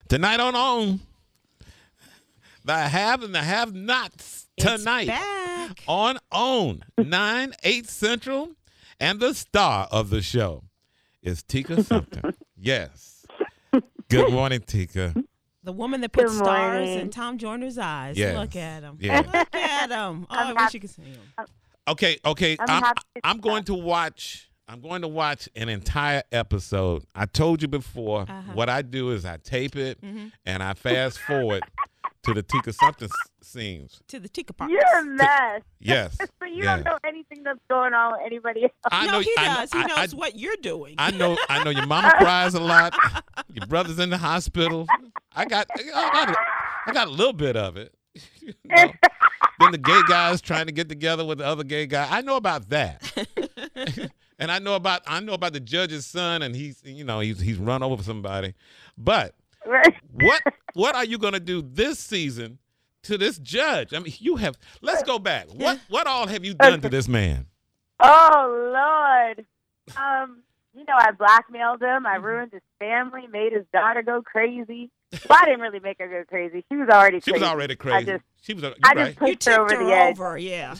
Tonight on OWN, the have and the have-nots tonight back. on OWN, 9, 8 Central, and the star of the show is Tika Sumpter. Yes. Good morning, Tika. The woman that puts Good stars morning. in Tom Joyner's eyes. Yes. Look at him. Yes. Look at him. Oh, I wish you could see him. Okay. I'm happy to I'm going to watch an entire episode. I told you before, what I do is I tape it and I fast forward to the Tika Sumpter scenes. To the Tika part. You're a mess. Yes. So you yes. don't know anything that's going on with anybody else. No, he does. He I knows what you're doing. I know your mama cries a lot. Your brother's in the hospital. I got a little bit of it. You know? Then the gay guys trying to get together with the other gay guy. I know about that. And I know about the judge's son, and he's run over somebody. But what are you going to do this season to this judge? I mean, let's go back. What all have you done to this man? Oh, Lord. I blackmailed him. I ruined his family, made his daughter go crazy. Well, I didn't really make her go crazy. She was already crazy. She was already crazy. I just pushed her over the edge. Yeah.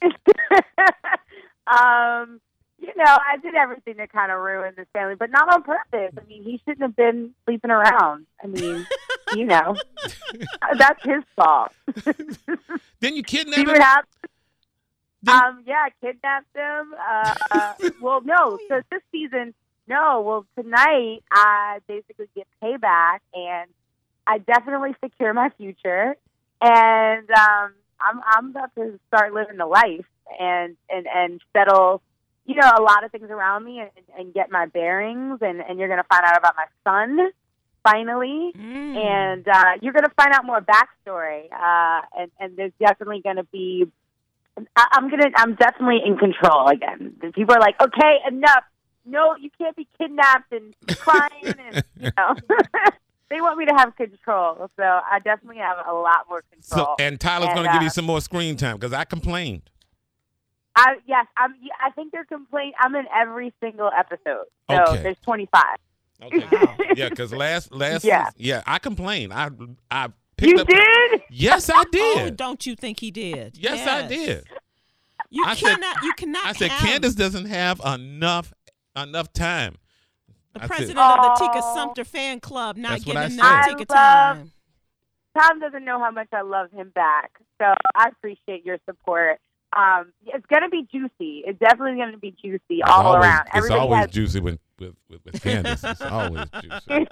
I did everything to kind of ruin this family, but not on purpose. I mean, he shouldn't have been sleeping around. I mean, that's his fault. Then you kidnapped He him? would have. I kidnapped him. Well, no. So this season, no. Well, tonight I basically get payback, and I definitely secure my future, and I'm about to start living the life and settle. A lot of things around me and get my bearings, and you're going to find out about my son finally, and you're going to find out more backstory, and there's definitely going to be. I'm definitely in control again. People are like, okay, enough. No, you can't be kidnapped and crying, and they want me to have control. So I definitely have a lot more control. And Tyler's going to give you some more screen time because I complained. I think they're complaining. I'm in every single episode. So there's 25. Okay. Yeah, because last I complained. I picked You up. did? Yes, I did. Oh, don't you think he did? Yes, I did. You I cannot. I said Candace doesn't have enough time. The president of the Tika Sumpter fan club not That's what I giving said. them Tika time. Tom doesn't know how much I love him back. So I appreciate your support. It's going to be juicy. It's definitely going to be juicy all around. It's always juicy with Candace. It's always juicy.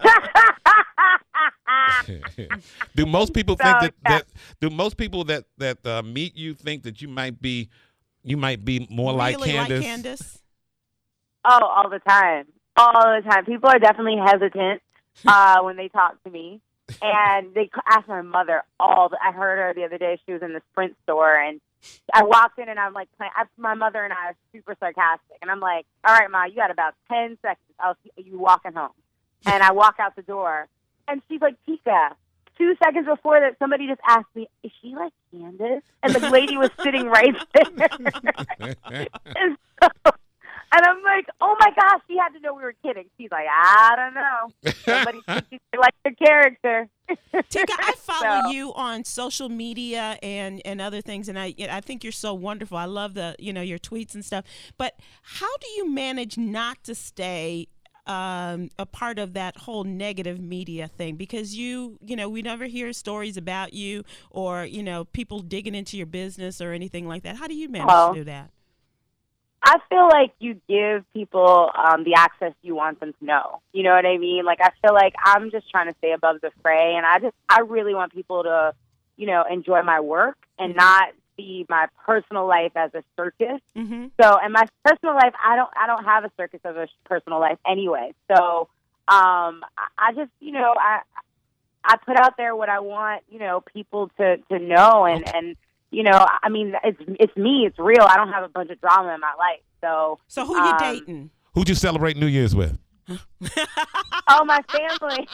Do most people think that do most people that meet you think that you might be more like Candace? Like Candace? Oh, all the time. All the time. People are definitely hesitant when they talk to me. And they ask my mother I heard her the other day. She was in the Sprint store, and I walked in, and I'm like, my mother and I are super sarcastic. And I'm like, all right, Ma, you got about 10 seconds. I'll see you walking home. And I walk out the door, and she's like, Tika, 2 seconds before that, somebody just asked me, is she like Candace? And the lady was sitting right there. And I'm like, oh, my gosh, she had to know we were kidding. She's like, I don't know. Somebody thinks she likes the character. Tika, I follow you on social media and other things, and I think you're so wonderful. I love your tweets and stuff. But how do you manage not to stay a part of that whole negative media thing? Because we never hear stories about you or, people digging into your business or anything like that. How do you manage to do that? I feel like you give people the access you want them to know. You know what I mean? Like, I feel like I'm just trying to stay above the fray, and I really want people to, enjoy my work and not see my personal life as a circus. Mm-hmm. So, and my personal life, I don't have a circus of a personal life anyway. So, I just, I put out there what I want, people to know, and I mean, it's me. It's real. I don't have a bunch of drama in my life. So who you dating? Who'd you celebrate New Year's with? Oh, my family.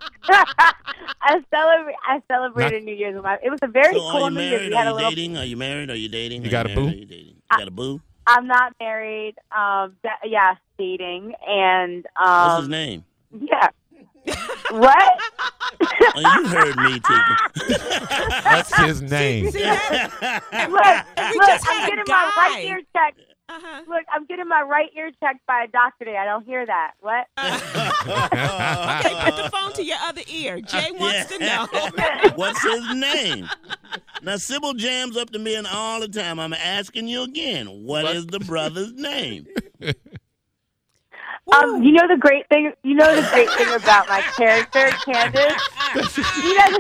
I celebrated New Year's with it was a very cool New Year's. Are you dating? Are you married? Are you dating? You got a boo? You got a boo? I'm not married. Dating. And what's his name? Yeah. What? You heard me, Tika. That's his name. See that? Look, we look, just had I'm a getting my guy. right ear checked. Uh-huh. Look, I'm getting my right ear checked by a doctor today. I don't hear that. What? Okay, put the phone to your other ear. Jay wants to know. What's his name? Now, Sybil jams up to me and all the time. I'm asking you again. What is the brother's name? You know the great thing. You know the great thing about my character, Candace. You know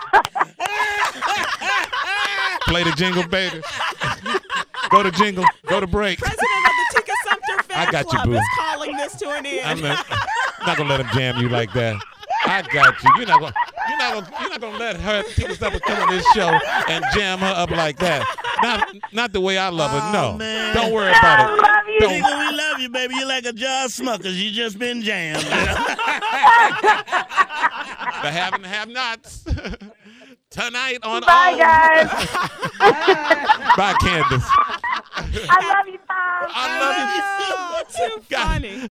Play the jingle, baby. Go to jingle. Go to break. President of the Tika Sumter Fan I got you, Club boo. is calling this to an end. I'm not gonna let him jam you like that. I got you. You're not gonna let her Tika Sumter come on this show and jam her up like that. Not the way I love her. No, man. don't worry about it. I love you. Tika, we love you, baby. You're like a jar of Smuckers. You just been jammed. The have and have-nots. Tonight on Bye, guys. Bye, Candace. I love you, Tom. I love you. Oh, too funny.